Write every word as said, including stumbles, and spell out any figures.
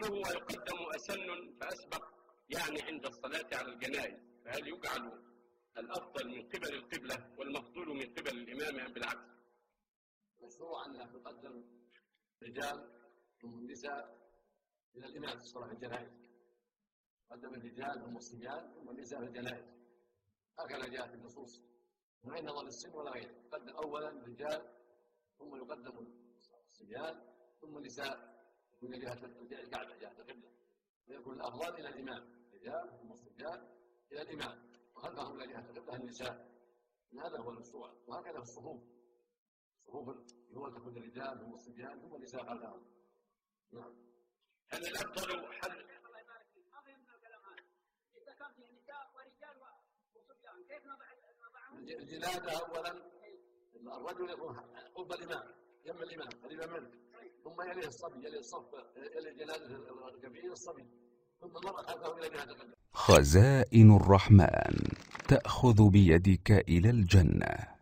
قوله ويقدم أسن فأسبق يعني عند الصلاة على الجنائز، فهل يجعل الأفضل من قبل القبلة والمفضول من قبل الإمام أم بالعكس؟ مشروع أن يقدم رجال ثم النساء إلى الإمام في صلاة الجنائز، قدم الرجال ثم الصبيان ثم النساء في الجنائز، هكذا جاءت النصوص من غير نظر السن ولا غيره، يقدم أولا الرجال ثم يقدم الصبيان ثم النساء من جهة الكعبة جهة القبلة، ويكون الأفضل إلى الإمام الرجال ثم الصبيان إلى الإمام وخلفهم إلى جهة القبلة النساء. هذا هو المشروع، وهكذا في الصفوف صفوف هو تكون الرجال ثم الصبيان ثم النساء خلفهم. نعم. هل الأفضل حل الجنازة أولا الرجل يكون قرب الإمام يم الإمام قريبا منه، ثم يليه الصبي يليه الصف يليه جنازة الكبير الصبي، ثم المرأة خلفه إلى جهة القبلة. خزائن الرحمن تأخذ بيدك إلى الجنة.